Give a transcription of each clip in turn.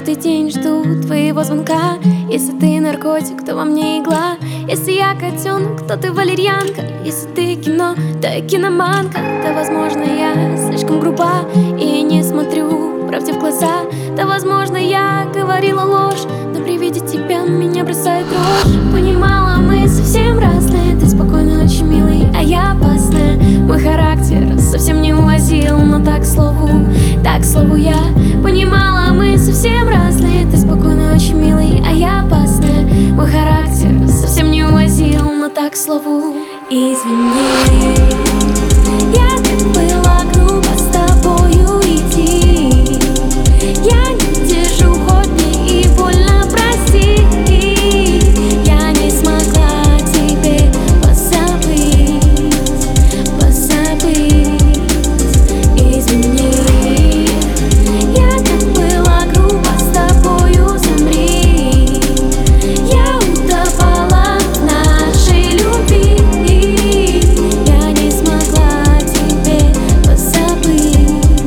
Каждый день жду твоего звонка. Если ты наркотик, то во мне игла. Если я котенок, то ты валерьянка. Если ты кино, то я киноманка. Да, возможно, я слишком груба и не смотрю правде в глаза. Да, возможно, я говорила ложь, но при виде тебя меня бросает дрожь. Понимала, мы совсем разные. Ты спокойно, очень милый, а я опасная. Мой характер совсем не увозил, но так, к слову я понимала, мы совсем разные. Ты спокойно, очень милый, а я опасная. Мой характер совсем не увозил, но так, к слову. Извини, я так была грубо с тобою, иди. Я не держу, хоть мне и больно, прости. Я не смогла тебе позабыть. Извини, я так была грубо с тобою, замри. Я утопала в нашей любви. Я не смогла тебе позабыть.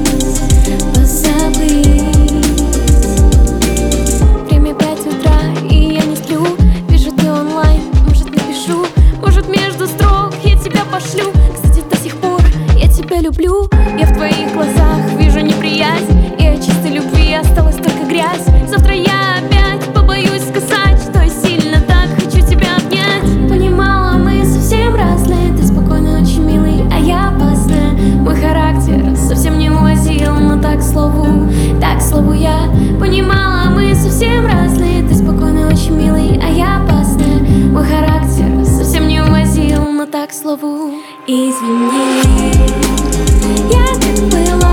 Время 5 утра, и я не сплю. Вижу, ты онлайн, может, напишу, может, между строк я тебя пошлю. Кстати, до сих пор я тебя люблю. Я в твоих глазах вижу неприязнь, и от чистой любви осталась только грязь. Завтра я опять побоюсь сказать, что я сильно так хочу тебя обнять. Понимала, мы совсем разные. Ты спокойно, очень милый, а я опасная. Мой характер совсем не увозил, но так, к слову я понимала, мы совсем разные. Ты спокойно, очень милый, а я опасная. Мой характер совсем не увозил, но так, к слову. Извини, я так была